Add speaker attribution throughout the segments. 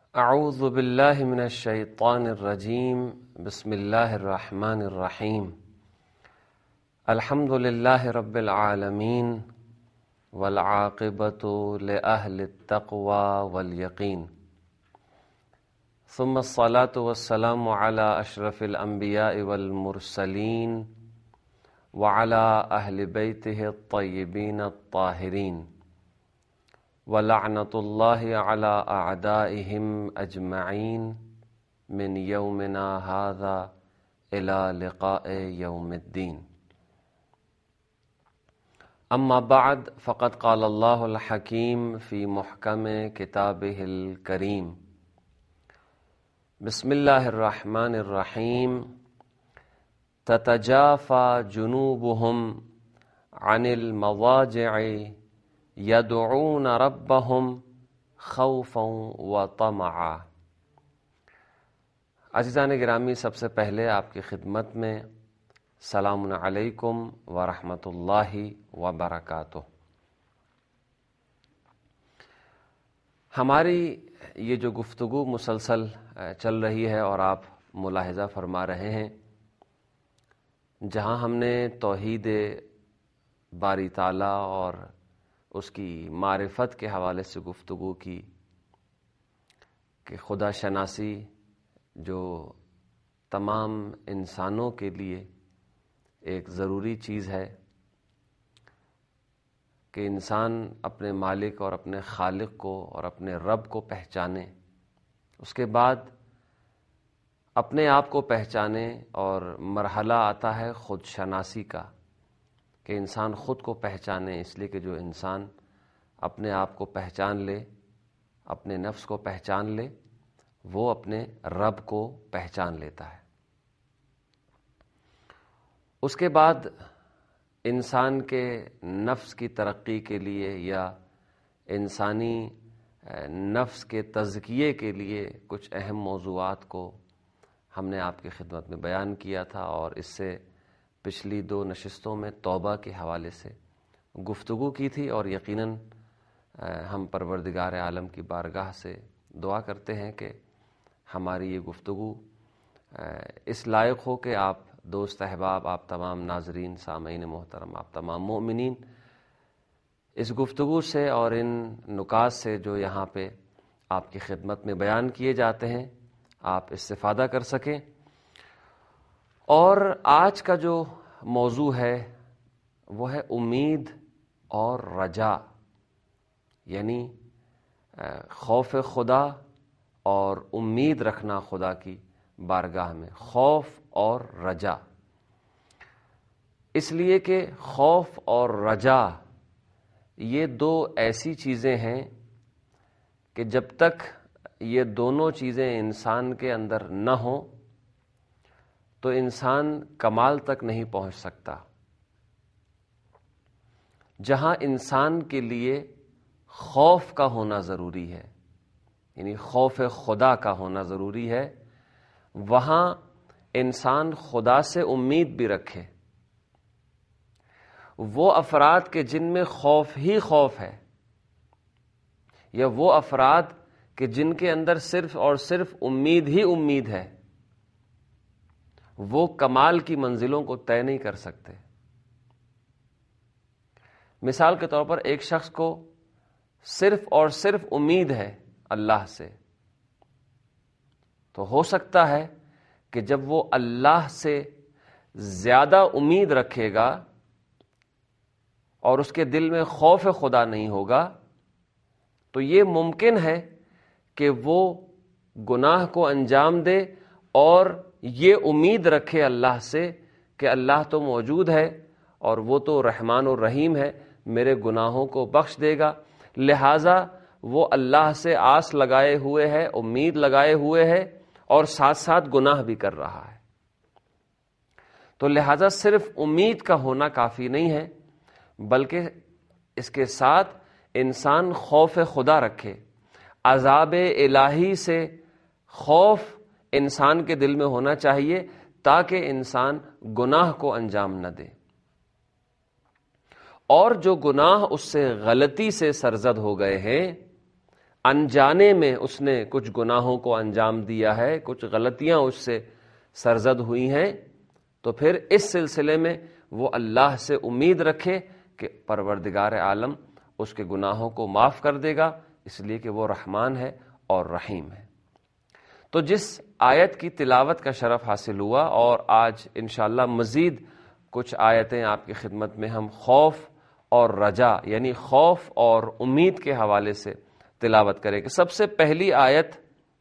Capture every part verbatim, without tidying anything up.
Speaker 1: اعوذ باللہ من الشیطان الرجیم بسم اللہ الرحمن الرحیم الحمد للہ رب العالمین والعاقبۃ لأہل التقوی والیقین ثم الصلاة والسلام علی اشرف الانبیاء والمرسلین وعلی اہل بیتہ الطیبین الطاہرین وَلَعْنَةُ اللَّهِ عَلَىٰ أَعْدَائِهِمْ أَجْمَعِينَ مِنْ يَوْمِنَا هَذَا إِلَىٰ لِقَاءِ يَوْمِ الدِّينِ أما بعد فقد قال الله الحكيم في محكم كتابه الكريم بسم الله الرحمن الرحيم تتجافى جنوبهم عن المضاجع یدعون ربهم خوفا وطمعا۔ عزیزان گرامی، سب سے پہلے آپ کی خدمت میں سلام علیکم ورحمۃ اللہ وبرکاتہ۔ ہماری یہ جو گفتگو مسلسل چل رہی ہے اور آپ ملاحظہ فرما رہے ہیں، جہاں ہم نے توحید باری تعالیٰ اور اس کی معرفت کے حوالے سے گفتگو کی کہ خدا شناسی جو تمام انسانوں کے لیے ایک ضروری چیز ہے کہ انسان اپنے مالک اور اپنے خالق کو اور اپنے رب کو پہچانے، اس کے بعد اپنے آپ کو پہچانے، اور مرحلہ آتا ہے خود شناسی کا کہ انسان خود کو پہچانے، اس لیے کہ جو انسان اپنے آپ کو پہچان لے، اپنے نفس کو پہچان لے، وہ اپنے رب کو پہچان لیتا ہے۔ اس کے بعد انسان کے نفس کی ترقی کے لیے یا انسانی نفس کے تزکیے کے لیے کچھ اہم موضوعات کو ہم نے آپ کی خدمت میں بیان کیا تھا، اور اس سے پچھلی دو نشستوں میں توبہ کے حوالے سے گفتگو کی تھی، اور یقیناً ہم پروردگار عالم کی بارگاہ سے دعا کرتے ہیں کہ ہماری یہ گفتگو اس لائق ہو کہ آپ دوست احباب، آپ تمام ناظرین، سامعین محترم، آپ تمام مومنین اس گفتگو سے اور ان نکات سے جو یہاں پہ آپ کی خدمت میں بیان کیے جاتے ہیں آپ استفادہ کر سکیں۔ اور آج کا جو موضوع ہے وہ ہے امید اور رجا، یعنی خوف خدا اور امید رکھنا خدا کی بارگاہ میں، خوف اور رجا۔ اس لیے کہ خوف اور رجا یہ دو ایسی چیزیں ہیں کہ جب تک یہ دونوں چیزیں انسان کے اندر نہ ہوں تو انسان کمال تک نہیں پہنچ سکتا۔ جہاں انسان کے لیے خوف کا ہونا ضروری ہے، یعنی خوف خدا کا ہونا ضروری ہے، وہاں انسان خدا سے امید بھی رکھے۔ وہ افراد کے جن میں خوف ہی خوف ہے، یا وہ افراد کہ جن کے اندر صرف اور صرف امید ہی امید ہے، وہ کمال کی منزلوں کو طے نہیں کر سکتے۔ مثال کے طور پر ایک شخص کو صرف اور صرف امید ہے اللہ سے، تو ہو سکتا ہے کہ جب وہ اللہ سے زیادہ امید رکھے گا اور اس کے دل میں خوف خدا نہیں ہوگا، تو یہ ممکن ہے کہ وہ گناہ کو انجام دے اور یہ امید رکھے اللہ سے کہ اللہ تو موجود ہے اور وہ تو رحمان و رحیم ہے، میرے گناہوں کو بخش دے گا، لہٰذا وہ اللہ سے آس لگائے ہوئے ہے، امید لگائے ہوئے ہے، اور ساتھ ساتھ گناہ بھی کر رہا ہے۔ تو لہٰذا صرف امید کا ہونا کافی نہیں ہے، بلکہ اس کے ساتھ انسان خوف خدا رکھے، عذاب الہی سے خوف انسان کے دل میں ہونا چاہیے تاکہ انسان گناہ کو انجام نہ دے، اور جو گناہ اس سے غلطی سے سرزد ہو گئے ہیں انجانے میں اس نے کچھ گناہوں کو انجام دیا ہے، کچھ غلطیاں اس سے سرزد ہوئی ہیں، تو پھر اس سلسلے میں وہ اللہ سے امید رکھے کہ پروردگار عالم اس کے گناہوں کو معاف کر دے گا، اس لیے کہ وہ رحمان ہے اور رحیم ہے۔ تو جس آیت کی تلاوت کا شرف حاصل ہوا، اور آج انشاءاللہ مزید کچھ آیتیں آپ کی خدمت میں ہم خوف اور رجا یعنی خوف اور امید کے حوالے سے تلاوت کریں گے۔ سب سے پہلی آیت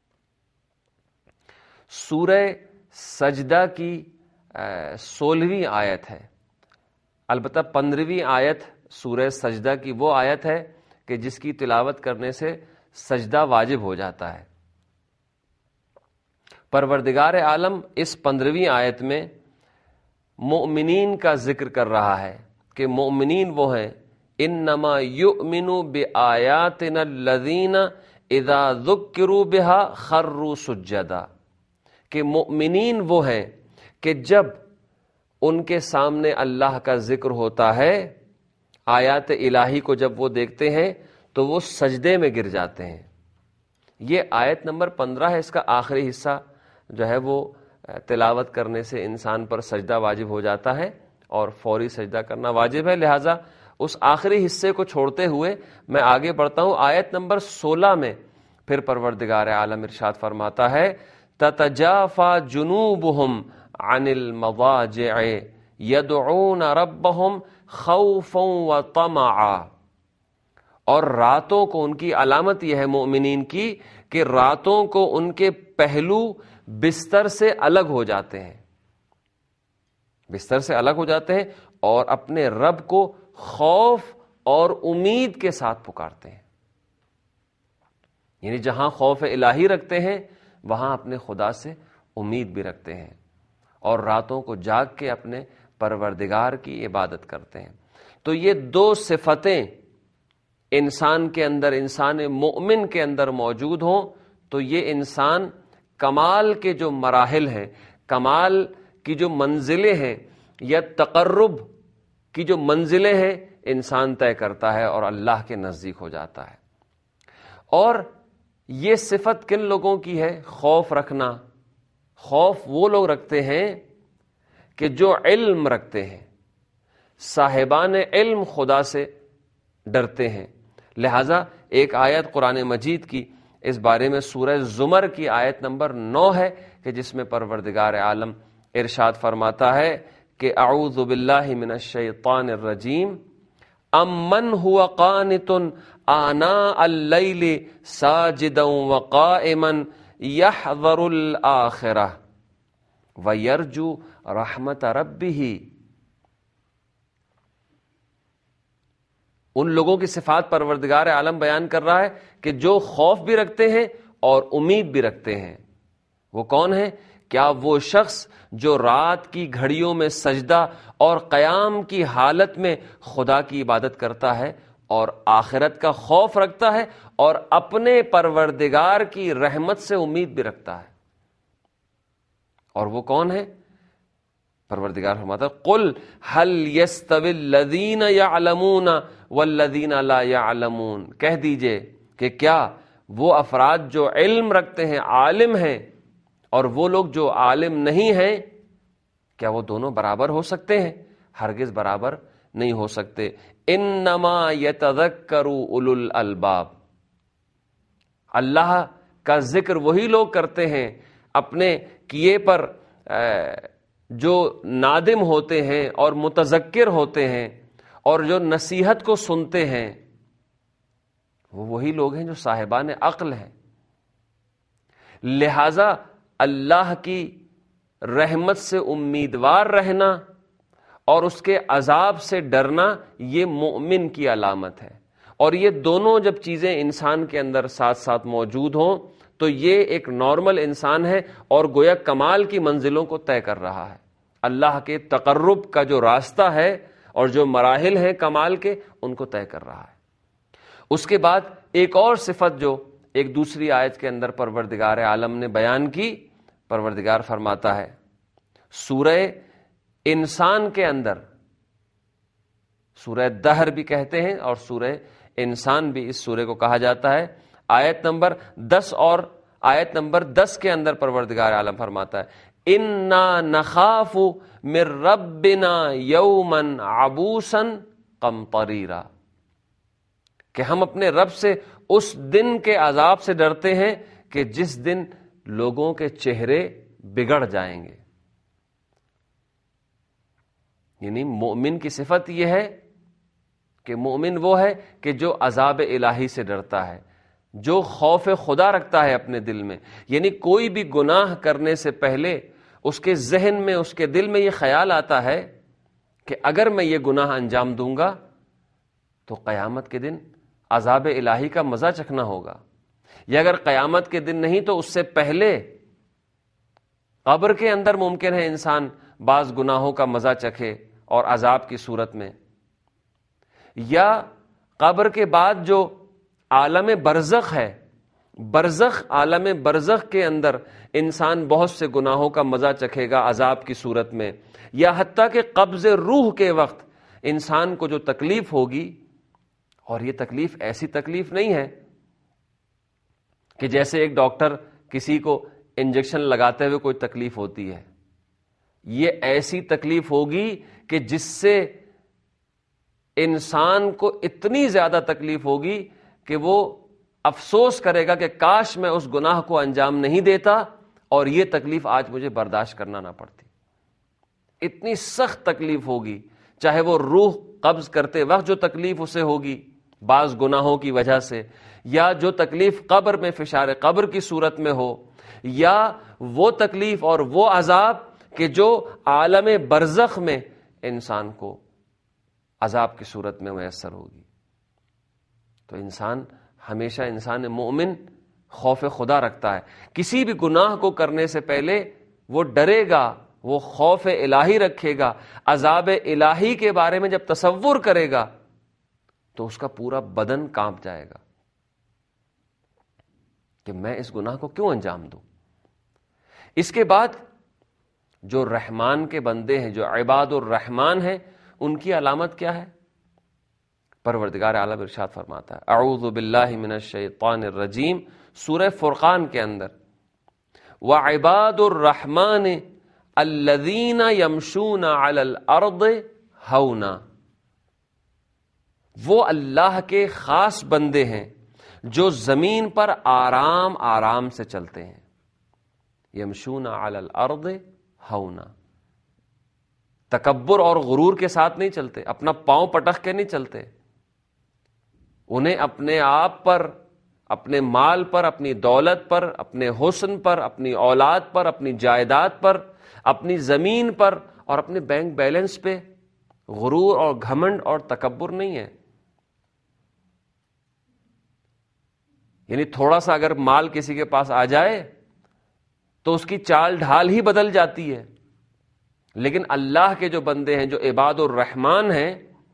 Speaker 1: سورہ سجدہ کی سولہویں آیت ہے، البتہ پندرہویں آیت سورہ سجدہ کی وہ آیت ہے کہ جس کی تلاوت کرنے سے سجدہ واجب ہو جاتا ہے۔ پروردگار عالم اس پندرہویں آیت میں مؤمنین کا ذکر کر رہا ہے کہ مؤمنین وہ ہیں، انما یؤمنوا بآیاتنا الذین اذا ذکروا بها خروا سجدا، کہ مؤمنین وہ ہیں کہ جب ان کے سامنے اللہ کا ذکر ہوتا ہے، آیات الہی کو جب وہ دیکھتے ہیں تو وہ سجدے میں گر جاتے ہیں۔ یہ آیت نمبر پندرہ ہے، اس کا آخری حصہ جو ہے وہ تلاوت کرنے سے انسان پر سجدہ واجب ہو جاتا ہے اور فوری سجدہ کرنا واجب ہے، لہٰذا اس آخری حصے کو چھوڑتے ہوئے میں آگے بڑھتا ہوں۔ آیت نمبر سولہ میں پھر پروردگار عالم ارشاد فرماتا ہے تتجافا جنوبہم عن المضاجع یدعون ربہم خوفا وطمعا، اور راتوں کو ان کی علامت یہ ہے مومنین کی کہ راتوں کو ان کے پہلو بستر سے الگ ہو جاتے ہیں، بستر سے الگ ہو جاتے ہیں اور اپنے رب کو خوف اور امید کے ساتھ پکارتے ہیں۔ یعنی جہاں خوف الہی رکھتے ہیں وہاں اپنے خدا سے امید بھی رکھتے ہیں، اور راتوں کو جاگ کے اپنے پروردگار کی عبادت کرتے ہیں۔ تو یہ دو صفتیں انسان کے اندر، انسان مومن کے اندر موجود ہوں تو یہ انسان کمال کے جو مراحل ہیں، کمال کی جو منزلیں ہیں یا تقرب کی جو منزلیں ہیں انسان طے کرتا ہے اور اللہ کے نزدیک ہو جاتا ہے۔ اور یہ صفت کن لوگوں کی ہے؟ خوف رکھنا۔ خوف وہ لوگ رکھتے ہیں کہ جو علم رکھتے ہیں، صاحبان علم خدا سے ڈرتے ہیں۔ لہذا ایک آیت قرآن مجید کی اس بارے میں سورہ زمر کی آیت نمبر نو ہے کہ جس میں پروردگار عالم ارشاد فرماتا ہے کہ اعوذ باللہ من الشیطان الرجیم امن هو قانت آناء اللیل ساجدا وقائما یحذر الآخرہ ویرجو رحمت ربہ۔ ان لوگوں کی صفات پروردگار عالم بیان کر رہا ہے کہ جو خوف بھی رکھتے ہیں اور امید بھی رکھتے ہیں۔ وہ کون ہیں؟ کیا وہ شخص جو رات کی گھڑیوں میں سجدہ اور قیام کی حالت میں خدا کی عبادت کرتا ہے اور آخرت کا خوف رکھتا ہے اور اپنے پروردگار کی رحمت سے امید بھی رکھتا ہے۔ اور وہ کون ہے؟ پروردگار فرماتا ہے قل هل يستوي الذين يعلمون والذين لا يعلمون، کہہ دیجئے کہ کیا وہ افراد جو علم رکھتے ہیں، عالم ہیں، اور وہ لوگ جو عالم نہیں ہیں، کیا وہ دونوں برابر ہو سکتے ہیں؟ ہرگز برابر نہیں ہو سکتے۔ انما يتذکر اولو الالباب، اللہ کا ذکر وہی لوگ کرتے ہیں اپنے کیے پر جو نادم ہوتے ہیں اور متذکر ہوتے ہیں اور جو نصیحت کو سنتے ہیں، وہ وہی لوگ ہیں جو صاحبان عقل ہیں۔ لہذا اللہ کی رحمت سے امیدوار رہنا اور اس کے عذاب سے ڈرنا یہ مومن کی علامت ہے، اور یہ دونوں جب چیزیں انسان کے اندر ساتھ ساتھ موجود ہوں تو یہ ایک نارمل انسان ہے اور گویا کمال کی منزلوں کو طے کر رہا ہے۔ اللہ کے تقرب کا جو راستہ ہے اور جو مراحل ہیں کمال کے، ان کو طے کر رہا ہے۔ اس کے بعد ایک اور صفت جو ایک دوسری آیت کے اندر پروردگار عالم نے بیان کی، پروردگار فرماتا ہے سورہ انسان کے اندر، سورہ دہر بھی کہتے ہیں اور سورہ انسان بھی اس سورہ کو کہا جاتا ہے، آیت نمبر دس اور آیت نمبر دس کے اندر پروردگار عالم فرماتا ہے انا نخاف من ربنا یوما عبوسا قمطریرا، کہ ہم اپنے رب سے اس دن کے عذاب سے ڈرتے ہیں کہ جس دن لوگوں کے چہرے بگڑ جائیں گے. یعنی مومن کی صفت یہ ہے کہ مومن وہ ہے کہ جو عذاب الہی سے ڈرتا ہے، جو خوف خدا رکھتا ہے اپنے دل میں. یعنی کوئی بھی گناہ کرنے سے پہلے اس کے ذہن میں، اس کے دل میں یہ خیال آتا ہے کہ اگر میں یہ گناہ انجام دوں گا تو قیامت کے دن عذاب الہی کا مزہ چکھنا ہوگا، یا اگر قیامت کے دن نہیں تو اس سے پہلے قبر کے اندر ممکن ہے انسان بعض گناہوں کا مزہ چکھے اور عذاب کی صورت میں، یا قبر کے بعد جو عالم برزخ ہے، برزخ عالم برزخ کے اندر انسان بہت سے گناہوں کا مزہ چکھے گا عذاب کی صورت میں، یا حتیٰ کہ قبض روح کے وقت انسان کو جو تکلیف ہوگی، اور یہ تکلیف ایسی تکلیف نہیں ہے کہ جیسے ایک ڈاکٹر کسی کو انجیکشن لگاتے ہوئے کوئی تکلیف ہوتی ہے، یہ ایسی تکلیف ہوگی کہ جس سے انسان کو اتنی زیادہ تکلیف ہوگی کہ وہ افسوس کرے گا کہ کاش میں اس گناہ کو انجام نہیں دیتا اور یہ تکلیف آج مجھے برداشت کرنا نہ پڑتی. اتنی سخت تکلیف ہوگی، چاہے وہ روح قبض کرتے وقت جو تکلیف اسے ہوگی بعض گناہوں کی وجہ سے، یا جو تکلیف قبر میں فشار قبر کی صورت میں ہو، یا وہ تکلیف اور وہ عذاب کہ جو عالم برزخ میں انسان کو عذاب کی صورت میں میسر ہوگی. تو انسان ہمیشہ، انسان مومن خوف خدا رکھتا ہے، کسی بھی گناہ کو کرنے سے پہلے وہ ڈرے گا، وہ خوف الہی رکھے گا، عذاب الہی کے بارے میں جب تصور کرے گا تو اس کا پورا بدن کانپ جائے گا کہ میں اس گناہ کو کیوں انجام دوں. اس کے بعد جو رحمان کے بندے ہیں، جو عباد الرحمان ہیں، ان کی علامت کیا ہے؟ پروردگار عالم ارشاد فرماتا ہے اعوذ باللہ من الشیطان الرجیم سورہ فرقان کے اندر وعباد الرحمن الذین یمشون علی الارض ہونا، وہ اللہ کے خاص بندے ہیں جو زمین پر آرام آرام سے چلتے ہیں. یمشون علی الارض ہونا، تکبر اور غرور کے ساتھ نہیں چلتے، اپنا پاؤں پٹخ کے نہیں چلتے. انہیں اپنے آپ پر، اپنے مال پر، اپنی دولت پر، اپنے حسن پر، اپنی اولاد پر، اپنی جائیداد پر، اپنی زمین پر اور اپنے بینک بیلنس پہ غرور اور گھمنڈ اور تکبر نہیں ہے. یعنی تھوڑا سا اگر مال کسی کے پاس آ جائے تو اس کی چال ڈھال ہی بدل جاتی ہے. لیکن اللہ کے جو بندے ہیں، جو عباد الرحمان ہیں،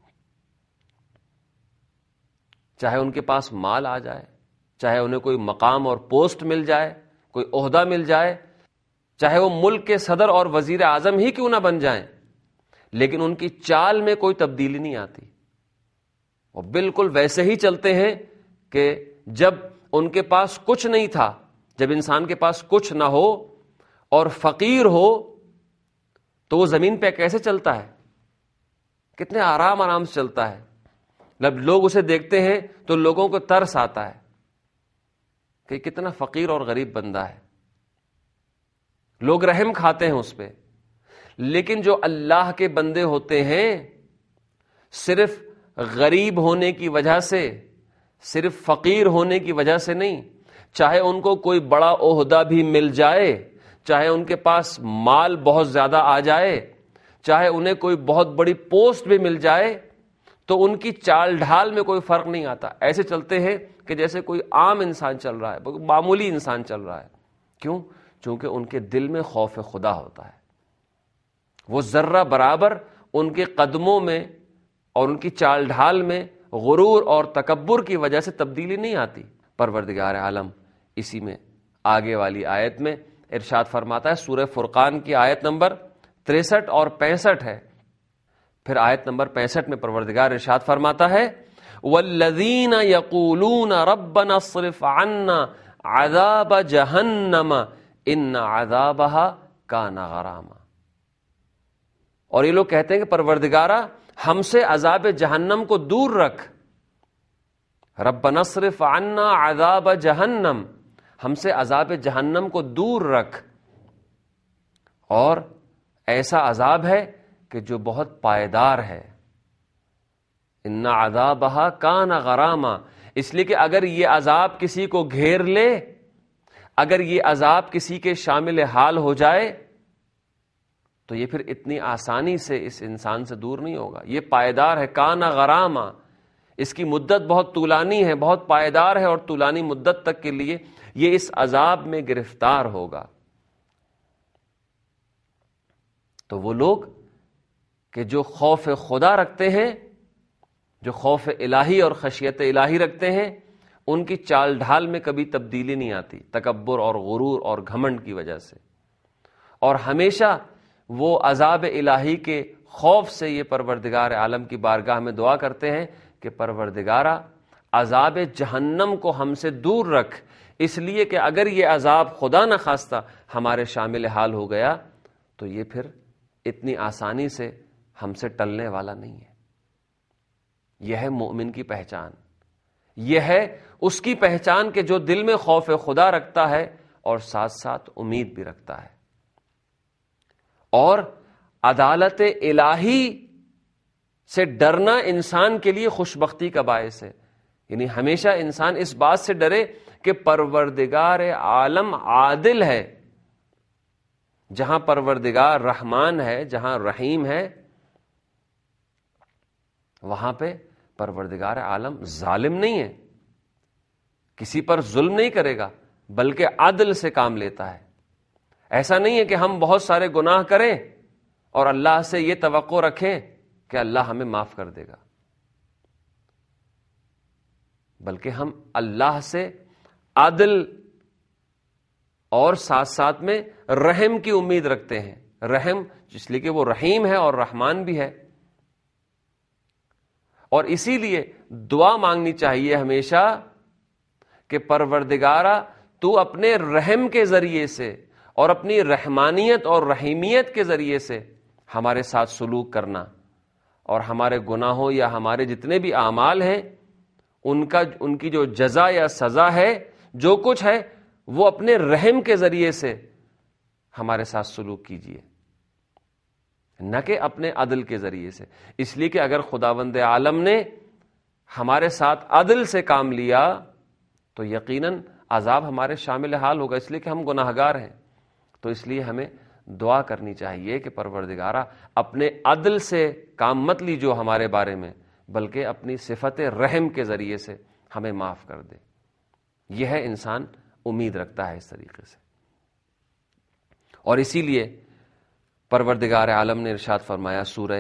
Speaker 1: چاہے ان کے پاس مال آ جائے، چاہے انہیں کوئی مقام اور پوسٹ مل جائے، کوئی عہدہ مل جائے، چاہے وہ ملک کے صدر اور وزیر اعظم ہی کیوں نہ بن جائیں، لیکن ان کی چال میں کوئی تبدیلی نہیں آتی. وہ بالکل ویسے ہی چلتے ہیں کہ جب ان کے پاس کچھ نہیں تھا. جب انسان کے پاس کچھ نہ ہو اور فقیر ہو تو وہ زمین پہ کیسے چلتا ہے؟ کتنے آرام آرام سے چلتا ہے. جب لوگ اسے دیکھتے ہیں تو لوگوں کو ترس آتا ہے کہ کتنا فقیر اور غریب بندہ ہے، لوگ رحم کھاتے ہیں اس پہ. لیکن جو اللہ کے بندے ہوتے ہیں، صرف غریب ہونے کی وجہ سے، صرف فقیر ہونے کی وجہ سے نہیں، چاہے ان کو کوئی بڑا عہدہ بھی مل جائے، چاہے ان کے پاس مال بہت زیادہ آ جائے، چاہے انہیں کوئی بہت بڑی پوسٹ بھی مل جائے، تو ان کی چال ڈھال میں کوئی فرق نہیں آتا. ایسے چلتے ہیں کہ جیسے کوئی عام انسان چل رہا ہے، معمولی انسان چل رہا ہے. کیوں؟ چونکہ ان کے دل میں خوف خدا ہوتا ہے. وہ ذرہ برابر ان کے قدموں میں اور ان کی چال ڈھال میں غرور اور تکبر کی وجہ سے تبدیلی نہیں آتی. پروردگار عالم اسی میں آگے والی آیت میں ارشاد فرماتا ہے، سورہ فرقان کی آیت نمبر تریسٹھ اور پینسٹھ ہے. پھر آیت نمبر پینسٹھ میں پروردگار ارشاد فرماتا ہے والذین یقولون ربنا اصرف عنا عذاب جہنم ان عذابها کان غراما. اور یہ لوگ کہتے ہیں کہ پروردگارا ہم سے عذاب جہنم کو دور رکھ. ربنا اصرف عنا عذاب جہنم، ہم سے عذاب جہنم کو دور رکھ. اور ایسا عذاب ہے کہ جو بہت پائیدار ہے. ان عذابها کان غراما، اس لیے کہ اگر یہ عذاب کسی کو گھیر لے، اگر یہ عذاب کسی کے شامل حال ہو جائے تو یہ پھر اتنی آسانی سے اس انسان سے دور نہیں ہوگا. یہ پائیدار ہے. کان غراما، اس کی مدت بہت طولانی ہے، بہت پائیدار ہے، اور طولانی مدت تک کے لیے یہ اس عذاب میں گرفتار ہوگا. تو وہ لوگ کہ جو خوف خدا رکھتے ہیں، جو خوف الہی اور خشیت الہی رکھتے ہیں، ان کی چال ڈھال میں کبھی تبدیلی نہیں آتی تکبر اور غرور اور گھمنڈ کی وجہ سے. اور ہمیشہ وہ عذاب الہی کے خوف سے یہ پروردگار عالم کی بارگاہ میں دعا کرتے ہیں کہ پروردگارا عذاب جہنم کو ہم سے دور رکھ، اس لیے کہ اگر یہ عذاب خدا نہ خواستہ ہمارے شامل حال ہو گیا تو یہ پھر اتنی آسانی سے ہم سے ٹلنے والا نہیں ہے. یہ ہے مومن کی پہچان، یہ ہے اس کی پہچان کہ جو دل میں خوف خدا رکھتا ہے اور ساتھ ساتھ امید بھی رکھتا ہے. اور عدالت الہی سے ڈرنا انسان کے لیے خوشبختی کا باعث ہے. یعنی ہمیشہ انسان اس بات سے ڈرے کہ پروردگار عالم عادل ہے. جہاں پروردگار رحمان ہے، جہاں رحیم ہے، وہاں پہ پروردگار عالم ظالم نہیں ہے، کسی پر ظلم نہیں کرے گا، بلکہ عدل سے کام لیتا ہے. ایسا نہیں ہے کہ ہم بہت سارے گناہ کریں اور اللہ سے یہ توقع رکھیں کہ اللہ ہمیں معاف کر دے گا، بلکہ ہم اللہ سے عدل اور ساتھ ساتھ میں رحم کی امید رکھتے ہیں. رحم اس لیے کہ وہ رحیم ہے اور رحمان بھی ہے. اور اسی لیے دعا مانگنی چاہیے ہمیشہ کہ پروردگارا تو اپنے رحم کے ذریعے سے اور اپنی رحمانیت اور رحیمیت کے ذریعے سے ہمارے ساتھ سلوک کرنا، اور ہمارے گناہوں یا ہمارے جتنے بھی اعمال ہیں ان کا ان کی جو جزا یا سزا ہے، جو کچھ ہے، وہ اپنے رحم کے ذریعے سے ہمارے ساتھ سلوک کیجیے، نہ کہ اپنے عدل کے ذریعے سے. اس لیے کہ اگر خداوند عالم نے ہمارے ساتھ عدل سے کام لیا تو یقیناً عذاب ہمارے شامل حال ہوگا، اس لیے کہ ہم گناہ گار ہیں. تو اس لیے ہمیں دعا کرنی چاہیے کہ پروردگارا اپنے عدل سے کام مت لیجو ہمارے بارے میں، بلکہ اپنی صفت رحم کے ذریعے سے ہمیں معاف کر دے. یہ ہے انسان امید رکھتا ہے اس طریقے سے. اور اسی لیے پروردگار عالم نے ارشاد فرمایا سورہ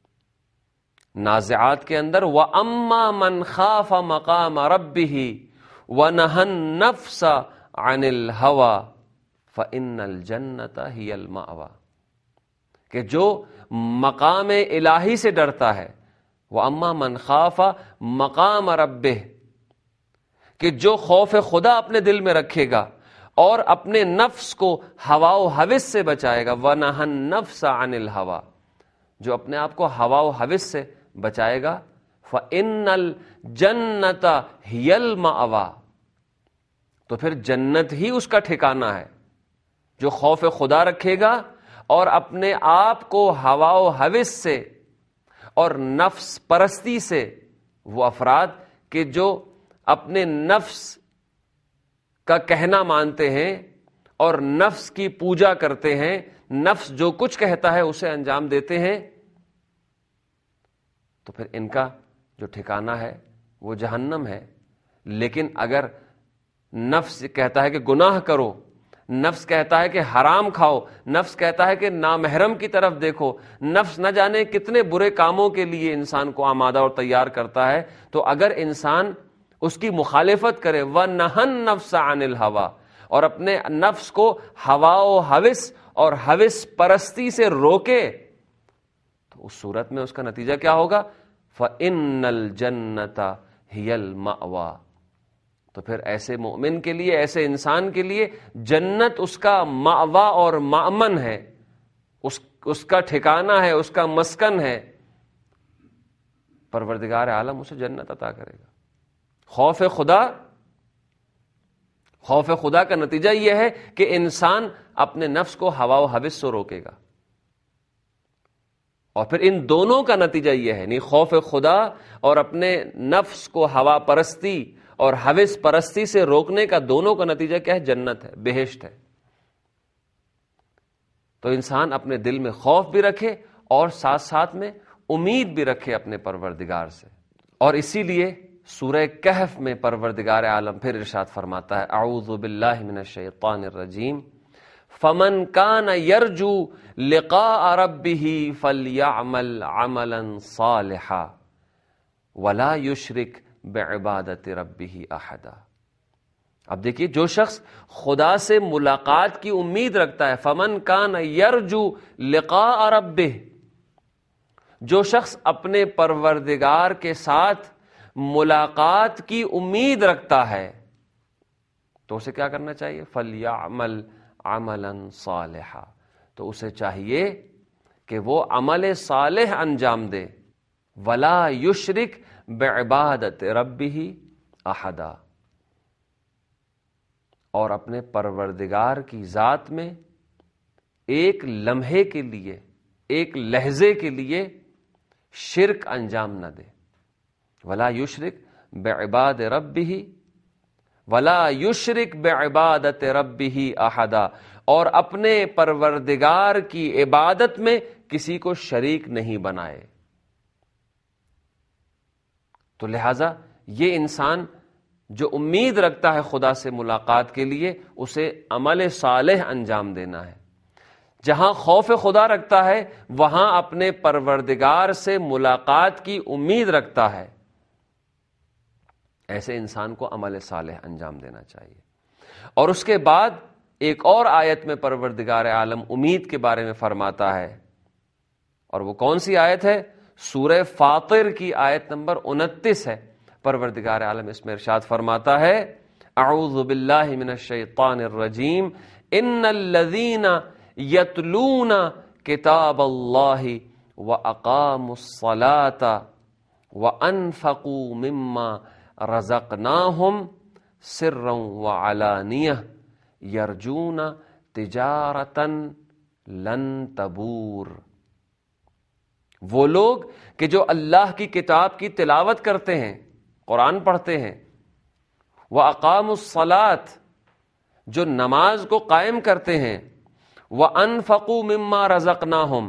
Speaker 1: نازعات کے اندر، وَأَمَّا مَنْ خَافَ مَقَامَ رَبِّهِ وَنَهَى النَّفْسَ عَنِ الْهَوَى فَإِنَّ الْجَنَّةَ هِيَ الْمَأْوَى، کہ جو مقام الہی سے ڈرتا ہے. وَأَمَّا مَنْ خَافَ مَقَامَ رَبِّهِ، کہ جو خوف خدا اپنے دل میں رکھے گا اور اپنے نفس کو ہوا و ہوس سے بچائے گا. وَنَهَى النَّفْسَ عَنِ الْهَوَى، جو اپنے آپ کو ہوا و ہوس سے بچائے گا. فَإِنَّ الْجَنَّةَ هِيَ الْمَأْوَى، تو پھر جنت ہی اس کا ٹھکانہ ہے. جو خوف خدا رکھے گا اور اپنے آپ کو ہوا و ہوس سے اور نفس پرستی سے، وہ افراد کہ جو اپنے نفس کا کہنا مانتے ہیں اور نفس کی پوجا کرتے ہیں، نفس جو کچھ کہتا ہے اسے انجام دیتے ہیں، تو پھر ان کا جو ٹھکانہ ہے وہ جہنم ہے. لیکن اگر نفس کہتا ہے کہ گناہ کرو، نفس کہتا ہے کہ حرام کھاؤ، نفس کہتا ہے کہ نامحرم کی طرف دیکھو، نفس نہ جانے کتنے برے کاموں کے لیے انسان کو آمادہ اور تیار کرتا ہے، تو اگر انسان اس کی مخالفت کرے، وَنَهَى النَّفْسَ عَنِ الْهَوَى، اور اپنے نفس کو ہوا و ہوس اور ہوس پرستی سے روکے، تو اس صورت میں اس کا نتیجہ کیا ہوگا؟ فَإِنَّ الْجَنَّةَ ہی المأوی، تو پھر ایسے مومن کے لیے، ایسے انسان کے لیے جنت اس کا مأوی اور مأمن ہے، اس اس کا ٹھکانہ ہے، اس کا مسکن ہے. پروردگار عالم اسے جنت عطا کرے گا. خوف خدا خوف خدا کا نتیجہ یہ ہے کہ انسان اپنے نفس کو ہوا و ہوس سے روکے گا، اور پھر ان دونوں کا نتیجہ یہ ہے، یعنی خوف خدا اور اپنے نفس کو ہوا پرستی اور ہوس پرستی سے روکنے کا، دونوں کا نتیجہ کیا ہے؟ جنت ہے، بہشت ہے. تو انسان اپنے دل میں خوف بھی رکھے اور ساتھ ساتھ میں امید بھی رکھے اپنے پروردگار سے. اور اسی لیے سورہ کہف میں پروردگار عالم پھر ارشاد فرماتا ہے، اعوذ باللہ من الشیطان الرجیم، فمن کان یرجو لقاء ربہ فلیعمل عملا صالحا ولا یشرک بعبادت ربہ احدا. اب دیکھیے، جو شخص خدا سے ملاقات کی امید رکھتا ہے، فمن کان یرجو لقاء ربہ، جو شخص اپنے پروردگار کے ساتھ ملاقات کی امید رکھتا ہے، تو اسے کیا کرنا چاہیے؟ فَلْيَعْمَلْ عَمَلًا صَالِحًا، تو اسے چاہیے کہ وہ عمل صالح انجام دے. وَلَا يُشْرِكْ بِعِبَادَةِ رَبِّهِ أَحَدًا، اور اپنے پروردگار کی ذات میں ایک لمحے کے لیے، ایک لحظے کے لیے شرک انجام نہ دے. ولا یشرک بعباد ربہ ولا یشرک بعبادت ربہ احدا، اور اپنے پروردگار کی عبادت میں کسی کو شریک نہیں بنائے. تو لہذا یہ انسان جو امید رکھتا ہے خدا سے ملاقات کے لیے، اسے عمل صالح انجام دینا ہے. جہاں خوف خدا رکھتا ہے وہاں اپنے پروردگار سے ملاقات کی امید رکھتا ہے، ایسے انسان کو عمل صالح انجام دینا چاہیے. اور اس کے بعد ایک اور آیت میں پروردگار عالم امید کے بارے میں فرماتا ہے، اور وہ کون سی آیت ہے؟ سورہ فاطر کی آیت نمبر انتیس ہے. پروردگار عالم اس میں ارشاد فرماتا ہے، اعوذ باللہ من الشیطان الرجیم، ان الذین یتلون کتاب اللہ واقاموا الصلاۃ وانفقوا مما رزقناہم سرا وعلانیہ یرجون تجارتا لن تبور. وہ لوگ کہ جو اللہ کی کتاب کی تلاوت کرتے ہیں، قرآن پڑھتے ہیں، وَأَقَامُوا الصَّلَاةَ، جو نماز کو قائم کرتے ہیں، وَأَنفَقُوا مِمَّا رَزَقْنَاهُمْ،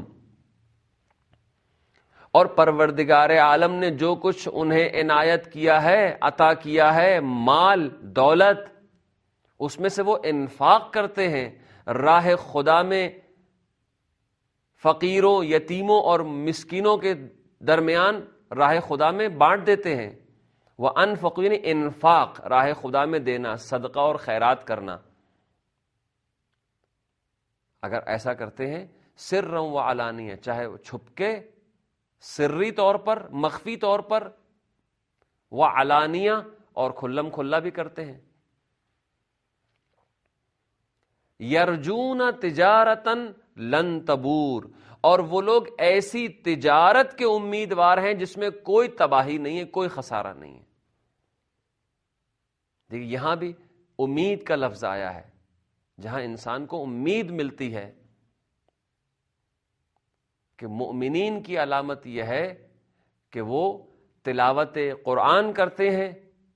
Speaker 1: اور پروردگار عالم نے جو کچھ انہیں عنایت کیا ہے، عطا کیا ہے، مال دولت، اس میں سے وہ انفاق کرتے ہیں، راہ خدا میں فقیروں، یتیموں اور مسکینوں کے درمیان راہ خدا میں بانٹ دیتے ہیں. وَأَنفَقُوا یعنی انفاق، راہ خدا میں دینا، صدقہ اور خیرات کرنا. اگر ایسا کرتے ہیں سرًا وعلانیہ، چاہے وہ چھپ کے، سری طور پر، مخفی طور پر، وعلانیہ اور کھلم کھلا بھی کرتے ہیں. یرجون تجارتا لن تبور، اور وہ لوگ ایسی تجارت کے امیدوار ہیں جس میں کوئی تباہی نہیں ہے، کوئی خسارہ نہیں ہے. دیکھیے یہاں بھی امید کا لفظ آیا ہے، جہاں انسان کو امید ملتی ہے کہ مؤمنین کی علامت یہ ہے کہ وہ تلاوت قرآن کرتے ہیں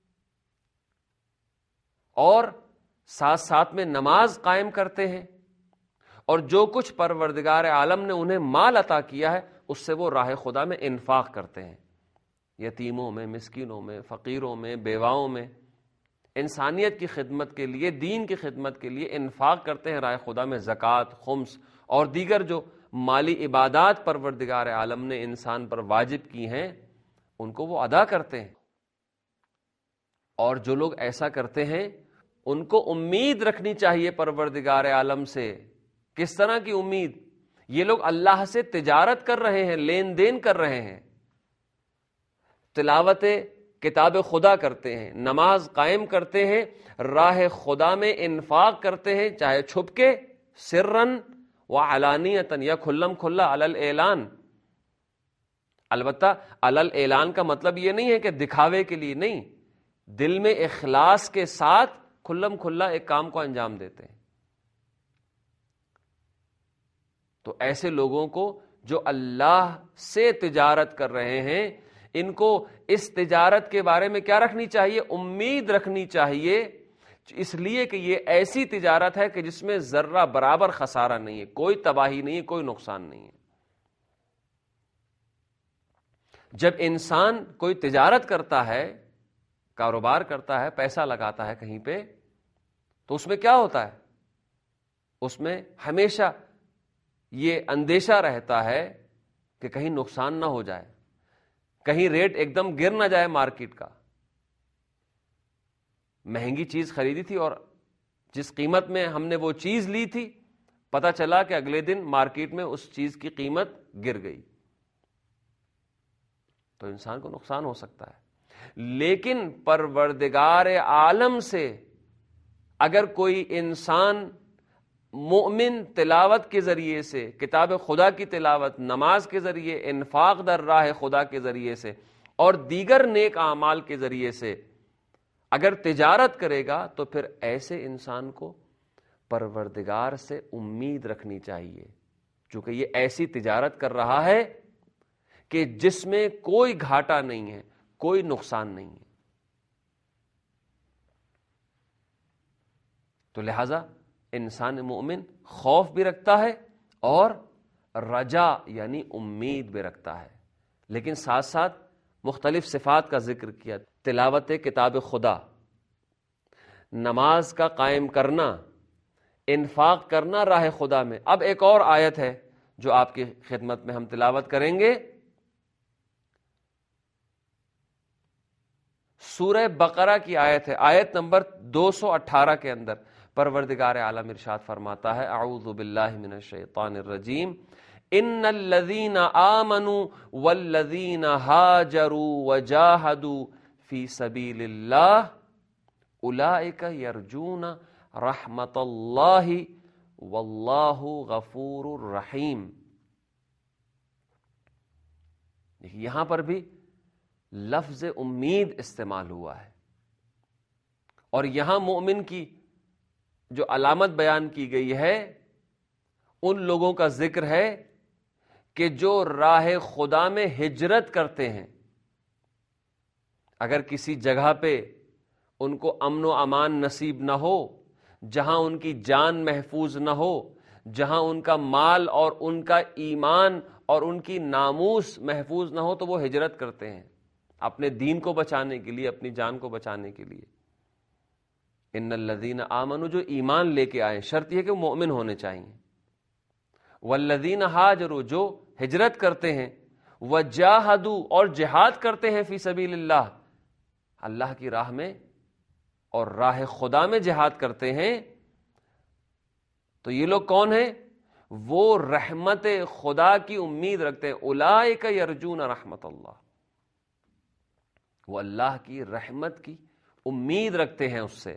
Speaker 1: اور ساتھ ساتھ میں نماز قائم کرتے ہیں، اور جو کچھ پروردگار عالم نے انہیں مال عطا کیا ہے اس سے وہ راہ خدا میں انفاق کرتے ہیں، یتیموں میں، مسکینوں میں، فقیروں میں، بیواؤں میں، انسانیت کی خدمت کے لیے، دین کی خدمت کے لیے انفاق کرتے ہیں راہ خدا میں. زکوٰۃ، خمس اور دیگر جو مالی عبادات پروردگار عالم نے انسان پر واجب کی ہیں ان کو وہ ادا کرتے ہیں. اور جو لوگ ایسا کرتے ہیں ان کو امید رکھنی چاہیے پروردگار عالم سے. کس طرح کی امید؟ یہ لوگ اللہ سے تجارت کر رہے ہیں، لین دین کر رہے ہیں، تلاوت کتاب خدا کرتے ہیں، نماز قائم کرتے ہیں، راہ خدا میں انفاق کرتے ہیں، چاہے چھپ کے، سرن و علانیتن، یا کھلم کھلا علی الاعلان۔ البتہ علی الاعلان کا مطلب یہ نہیں ہے کہ دکھاوے کے لیے، نہیں، دل میں اخلاص کے ساتھ کھلم کھلا ایک کام کو انجام دیتے ہیں۔ تو ایسے لوگوں کو جو اللہ سے تجارت کر رہے ہیں، ان کو اس تجارت کے بارے میں کیا رکھنی چاہیے؟ امید رکھنی چاہیے، اس لیے کہ یہ ایسی تجارت ہے کہ جس میں ذرہ برابر خسارہ نہیں ہے، کوئی تباہی نہیں ہے، کوئی نقصان نہیں ہے۔ جب انسان کوئی تجارت کرتا ہے، کاروبار کرتا ہے، پیسہ لگاتا ہے کہیں پہ، تو اس میں کیا ہوتا ہے؟ اس میں ہمیشہ یہ اندیشہ رہتا ہے کہ کہیں نقصان نہ ہو جائے، کہیں ریٹ ایک دم گر نہ جائے مارکیٹ کا۔ مہنگی چیز خریدی تھی اور جس قیمت میں ہم نے وہ چیز لی تھی، پتہ چلا کہ اگلے دن مارکیٹ میں اس چیز کی قیمت گر گئی، تو انسان کو نقصان ہو سکتا ہے۔ لیکن پروردگار عالم سے اگر کوئی انسان مومن تلاوت کے ذریعے سے، کتاب خدا کی تلاوت، نماز کے ذریعے، انفاق در راہ خدا کے ذریعے سے اور دیگر نیک اعمال کے ذریعے سے اگر تجارت کرے گا، تو پھر ایسے انسان کو پروردگار سے امید رکھنی چاہیے، چونکہ یہ ایسی تجارت کر رہا ہے کہ جس میں کوئی گھاٹا نہیں ہے، کوئی نقصان نہیں ہے۔ تو لہذا انسان مومن خوف بھی رکھتا ہے اور رجا یعنی امید بھی رکھتا ہے، لیکن ساتھ ساتھ مختلف صفات کا ذکر کیا، تلاوت کتاب خدا، نماز کا قائم کرنا، انفاق کرنا راہ خدا میں۔ اب ایک اور آیت ہے جو آپ کی خدمت میں ہم تلاوت کریں گے، سورہ بقرہ کی آیت ہے، آیت نمبر دو سو اٹھارہ کے اندر پروردگار عالم ارشاد فرماتا ہے، اعوذ باللہ من الشیطان الرجیم، ان الذین آمنوا والذین ہاجروا وجاہدوا فی سبیل اللہ اولئک یرجون رحمت اللہ واللہ غفور الرحیم۔ یہاں پر بھی لفظ امید استعمال ہوا ہے، اور یہاں مومن کی جو علامت بیان کی گئی ہے ان لوگوں کا ذکر ہے کہ جو راہ خدا میں ہجرت کرتے ہیں۔ اگر کسی جگہ پہ ان کو امن و امان نصیب نہ ہو، جہاں ان کی جان محفوظ نہ ہو، جہاں ان کا مال اور ان کا ایمان اور ان کی ناموس محفوظ نہ ہو، تو وہ ہجرت کرتے ہیں اپنے دین کو بچانے کے لیے، اپنی جان کو بچانے کے لیے۔ ان الذین آمنوا، جو ایمان لے کے آئے، شرط یہ کہ وہ مومن ہونے چاہیے، والذین ہاجروا، جو ہجرت کرتے ہیں، وجاہدوا، اور جہاد کرتے ہیں، فی سبیل اللہ، اللہ کی راہ میں اور راہ خدا میں جہاد کرتے ہیں، تو یہ لوگ کون ہیں؟ وہ رحمت خدا کی امید رکھتے ہیں۔ اولئک یرجون رحمت اللہ، وہ اللہ کی رحمت کی امید رکھتے ہیں اس سے۔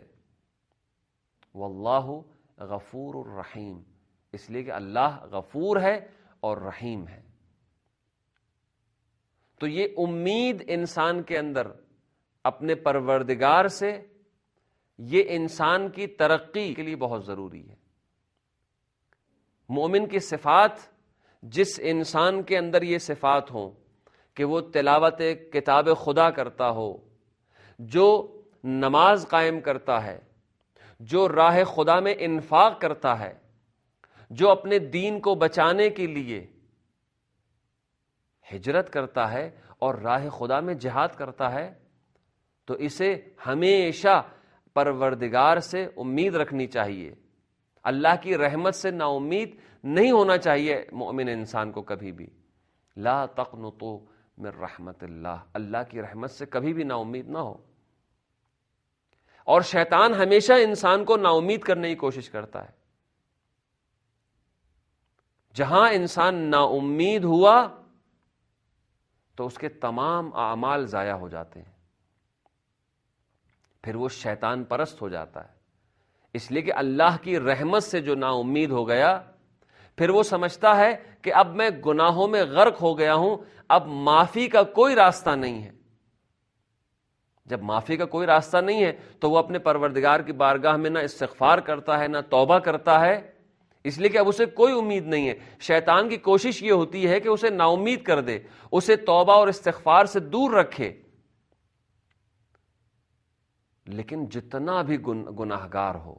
Speaker 1: واللہ غفور الرحیم، اس لیے کہ اللہ غفور ہے اور رحیم ہے۔ تو یہ امید انسان کے اندر اپنے پروردگار سے، یہ انسان کی ترقی کے لیے بہت ضروری ہے۔ مومن کی صفات، جس انسان کے اندر یہ صفات ہوں کہ وہ تلاوت کتاب خدا کرتا ہو، جو نماز قائم کرتا ہے، جو راہ خدا میں انفاق کرتا ہے، جو اپنے دین کو بچانے کے لیے ہجرت کرتا ہے اور راہ خدا میں جہاد کرتا ہے، تو اسے ہمیشہ پروردگار سے امید رکھنی چاہیے۔ اللہ کی رحمت سے نا امید نہیں ہونا چاہیے مومن انسان کو کبھی بھی۔ لا تقنطوا من رحمت اللہ، اللہ کی رحمت سے کبھی بھی نا امید نہ ہو۔ اور شیطان ہمیشہ انسان کو نا امید کرنے کی کوشش کرتا ہے۔ جہاں انسان نا امید ہوا تو اس کے تمام اعمال ضائع ہو جاتے ہیں۔ پھر وہ شیطان پرست ہو جاتا ہے، اس لیے کہ اللہ کی رحمت سے جو نا امید ہو گیا، پھر وہ سمجھتا ہے کہ اب میں گناہوں میں غرق ہو گیا ہوں، اب معافی کا کوئی راستہ نہیں ہے۔ جب معافی کا کوئی راستہ نہیں ہے تو وہ اپنے پروردگار کی بارگاہ میں نہ استغفار کرتا ہے نہ توبہ کرتا ہے، اس لیے کہ اب اسے کوئی امید نہیں ہے۔ شیطان کی کوشش یہ ہوتی ہے کہ اسے نا امید کر دے، اسے توبہ اور استغفار سے دور رکھے۔ لیکن جتنا بھی گناہگار ہو،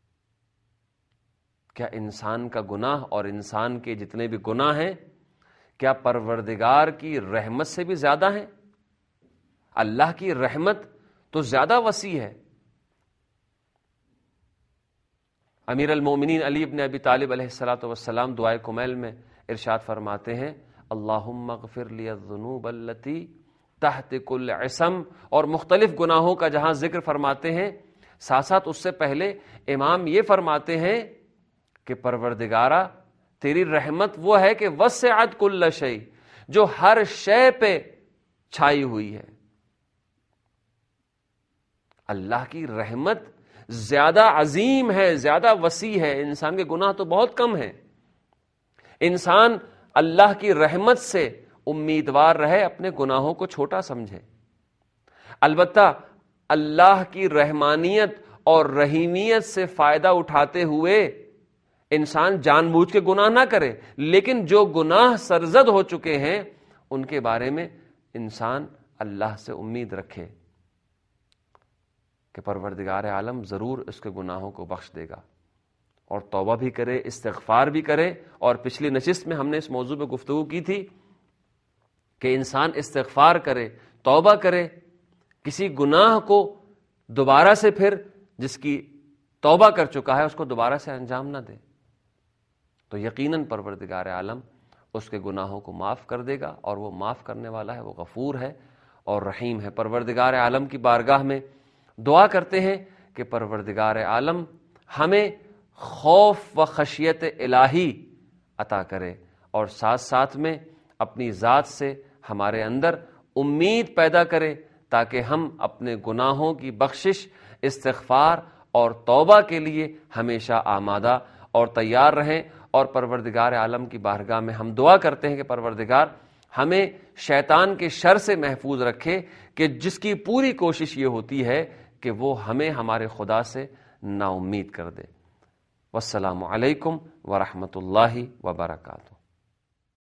Speaker 1: کیا انسان کا گناہ اور انسان کے جتنے بھی گناہ ہیں کیا پروردگار کی رحمت سے بھی زیادہ ہیں؟ اللہ کی رحمت تو زیادہ وسیع ہے۔ امیر المومنین علی بن ابی طالب علیہ الصلوۃ والسلام دعائے کمیل میں ارشاد فرماتے ہیں، اللہم اغفر لی الذنوب التی تحت کل عصم، اور مختلف گناہوں کا جہاں ذکر فرماتے ہیں، ساتھ ساتھ اس سے پہلے امام یہ فرماتے ہیں کہ پروردگارہ تیری رحمت وہ ہے کہ وسعت کل شیء، جو ہر شے پہ چھائی ہوئی ہے۔ اللہ کی رحمت زیادہ عظیم ہے، زیادہ وسیع ہے، انسان کے گناہ تو بہت کم ہیں۔ انسان اللہ کی رحمت سے امیدوار رہے، اپنے گناہوں کو چھوٹا سمجھے۔ البتہ اللہ کی رحمانیت اور رحیمیت سے فائدہ اٹھاتے ہوئے انسان جان بوجھ کے گناہ نہ کرے، لیکن جو گناہ سرزد ہو چکے ہیں ان کے بارے میں انسان اللہ سے امید رکھے کہ پروردگار عالم ضرور اس کے گناہوں کو بخش دے گا، اور توبہ بھی کرے، استغفار بھی کرے۔ اور پچھلی نشست میں ہم نے اس موضوع پہ گفتگو کی تھی کہ انسان استغفار کرے، توبہ کرے، کسی گناہ کو دوبارہ سے پھر جس کی توبہ کر چکا ہے اس کو دوبارہ سے انجام نہ دے، تو یقیناً پروردگار عالم اس کے گناہوں کو معاف کر دے گا، اور وہ معاف کرنے والا ہے، وہ غفور ہے اور رحیم ہے۔ پروردگار عالم کی بارگاہ میں دعا کرتے ہیں کہ پروردگار عالم ہمیں خوف و خشیت الہی عطا کرے، اور ساتھ ساتھ میں اپنی ذات سے ہمارے اندر امید پیدا کرے، تاکہ ہم اپنے گناہوں کی بخشش، استغفار اور توبہ کے لیے ہمیشہ آمادہ اور تیار رہیں۔ اور پروردگار عالم کی بارگاہ میں ہم دعا کرتے ہیں کہ پروردگار ہمیں شیطان کے شر سے محفوظ رکھے، کہ جس کی پوری کوشش یہ ہوتی ہے کہ وہ ہمیں ہمارے خدا سے نا امید کر دے۔ والسلام علیکم ورحمۃ اللہ وبرکاتہ۔